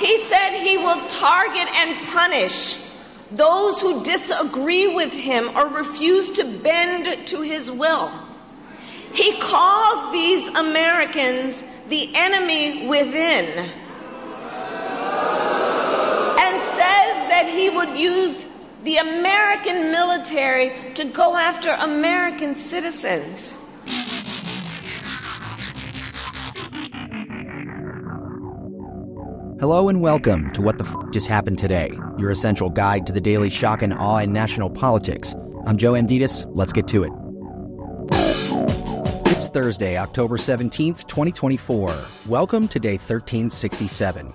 He said he will target and punish those who disagree with him or refuse to bend to his will. He calls these Americans the enemy within and says that he would use the American military to go after American citizens. Hello and welcome to What the Just Happened Today, your essential guide to the daily shock and awe in national politics. I'm Joe Amditis. Let's get to it. It's Thursday, October 17th, 2024. Welcome to day 1367.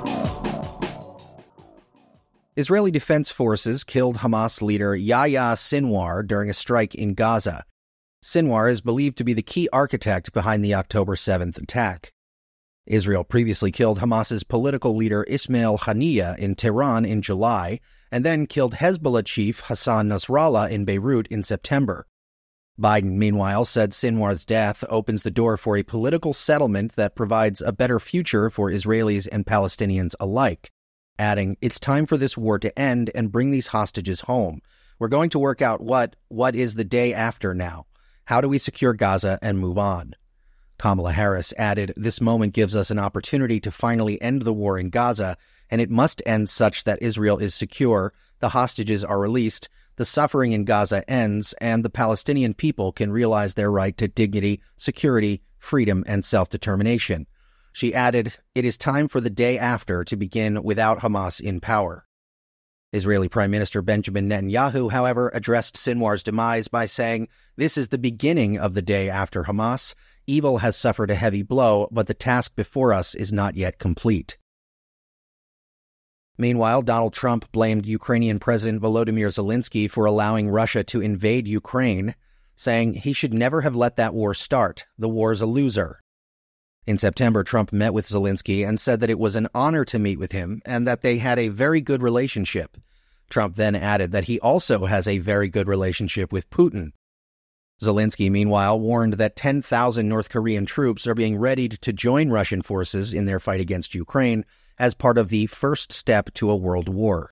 Israeli Defense Forces killed Hamas leader Yahya Sinwar during a strike in Gaza. Sinwar is believed to be the key architect behind the October 7th attack. Israel previously killed Hamas's political leader Ismail Haniyeh in Tehran in July, and then killed Hezbollah chief Hassan Nasrallah in Beirut in September. Biden, meanwhile, said Sinwar's death opens the door for a political settlement that provides a better future for Israelis and Palestinians alike, adding, "It's time for this war to end and bring these hostages home. We're going to work out what is the day after now. How do we secure Gaza and move on?" Kamala Harris added, "This moment gives us an opportunity to finally end the war in Gaza, and it must end such that Israel is secure, the hostages are released, the suffering in Gaza ends, and the Palestinian people can realize their right to dignity, security, freedom, and self-determination." She added, "It is time for the day after to begin without Hamas in power." Israeli Prime Minister Benjamin Netanyahu, however, addressed Sinwar's demise by saying, "This is the beginning of the day after Hamas. Evil has suffered a heavy blow, but the task before us is not yet complete." Meanwhile, Donald Trump blamed Ukrainian President Volodymyr Zelensky for allowing Russia to invade Ukraine, saying he should never have let that war start. The war's a loser. In September, Trump met with Zelensky and said that it was an honor to meet with him and that they had a very good relationship. Trump then added that he also has a very good relationship with Putin. Zelensky, meanwhile, warned that 10,000 North Korean troops are being readied to join Russian forces in their fight against Ukraine as part of the first step to a world war.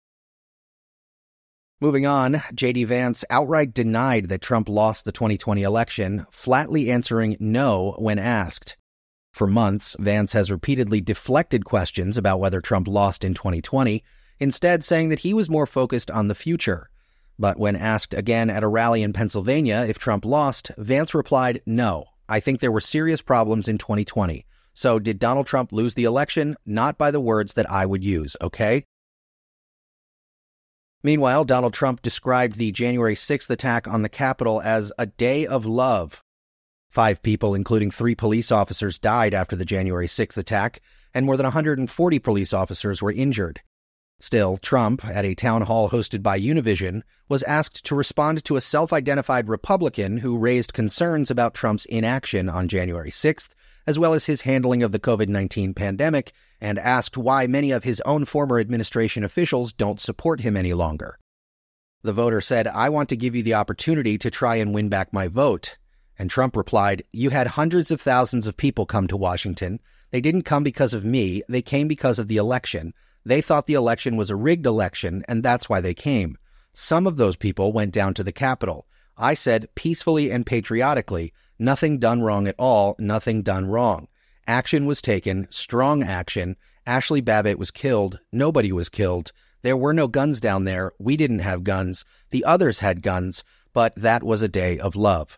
Moving on, J.D. Vance outright denied that Trump lost the 2020 election, flatly answering no when asked. For months, Vance has repeatedly deflected questions about whether Trump lost in 2020, instead saying that he was more focused on the future. But when asked again at a rally in Pennsylvania if Trump lost, Vance replied, "No, I think there were serious problems in 2020. So did Donald Trump lose the election? Not by the words that I would use, okay?" Meanwhile, Donald Trump described the January 6th attack on the Capitol as a day of love. 5 people, including 3 police officers, died after the January 6th attack, and more than 140 police officers were injured. Still, Trump, at a town hall hosted by Univision, was asked to respond to a self-identified Republican who raised concerns about Trump's inaction on January 6th, as well as his handling of the COVID-19 pandemic, and asked why many of his own former administration officials don't support him any longer. The voter said, "I want to give you the opportunity to try and win back my vote." And Trump replied, "You had hundreds of thousands of people come to Washington. They didn't come because of me. They came because of the election. They thought the election was a rigged election, and that's why they came. Some of those people went down to the Capitol. I said, peacefully and patriotically, nothing done wrong at all, nothing done wrong. Action was taken, strong action. Ashley Babbitt was killed. Nobody was killed. There were no guns down there. We didn't have guns. The others had guns, but that was a day of love."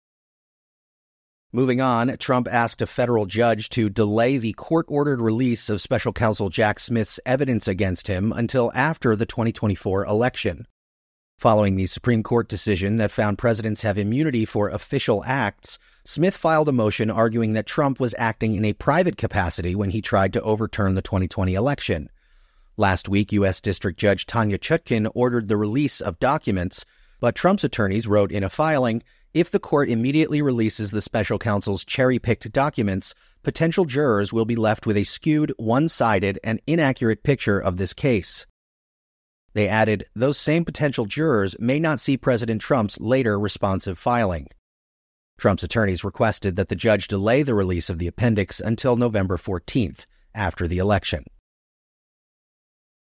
Moving on, Trump asked a federal judge to delay the court-ordered release of special counsel Jack Smith's evidence against him until after the 2024 election. Following the Supreme Court decision that found presidents have immunity for official acts, Smith filed a motion arguing that Trump was acting in a private capacity when he tried to overturn the 2020 election. Last week, U.S. District Judge Tanya Chutkin ordered the release of documents, but Trump's attorneys wrote in a filing, "If the court immediately releases the special counsel's cherry-picked documents, potential jurors will be left with a skewed, one-sided, and inaccurate picture of this case." They added, "Those same potential jurors may not see President Trump's later responsive filing." Trump's attorneys requested that the judge delay the release of the appendix until November 14th, after the election.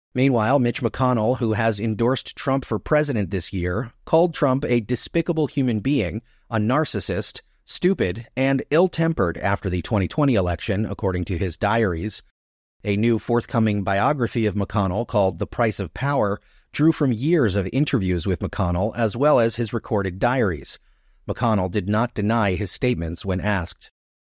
Meanwhile, Mitch McConnell, who has endorsed Trump for president this year, called Trump a despicable human being, a narcissist, stupid, and ill-tempered after the 2020 election, according to his diaries. A new forthcoming biography of McConnell called The Price of Power drew from years of interviews with McConnell as well as his recorded diaries. McConnell did not deny his statements when asked.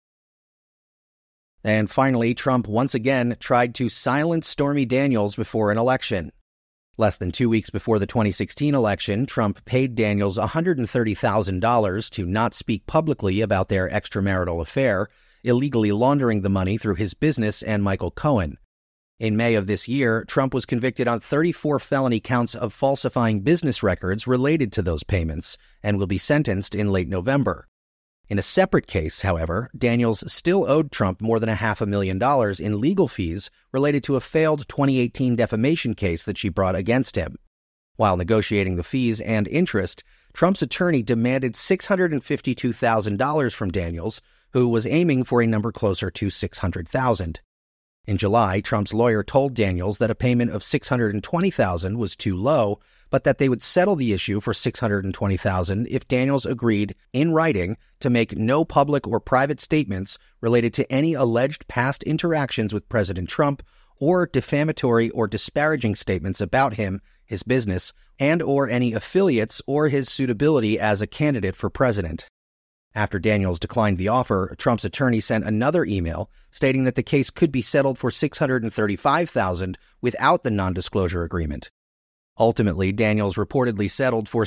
And finally, Trump once again tried to silence Stormy Daniels before an election. Less than 2 weeks before the 2016 election, Trump paid Daniels $130,000 to not speak publicly about their extramarital affair, illegally laundering the money through his business and Michael Cohen. In May of this year, Trump was convicted on 34 felony counts of falsifying business records related to those payments and will be sentenced in late November. In a separate case, however, Daniels still owed Trump more than $500,000 in legal fees related to a failed 2018 defamation case that she brought against him. While negotiating the fees and interest, Trump's attorney demanded $652,000 from Daniels, who was aiming for a number closer to $600,000. In July, Trump's lawyer told Daniels that a payment of $620,000 was too low, but that they would settle the issue for $620,000 if Daniels agreed, in writing, to make no public or private statements related to any alleged past interactions with President Trump or defamatory or disparaging statements about him, his business, and or any affiliates or his suitability as a candidate for president. After Daniels declined the offer, Trump's attorney sent another email stating that the case could be settled for $635,000 without the non-disclosure agreement. Ultimately, Daniels reportedly settled for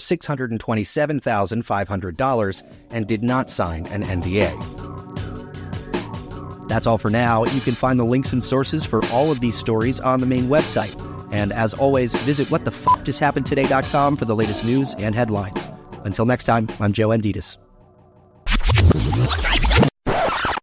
$627,500 and did not sign an NDA. That's all for now. You can find the links and sources for all of these stories on the main website. And as always, visit whatthefjusthappenedtoday.com for the latest news and headlines. Until next time, I'm Joe Anditas.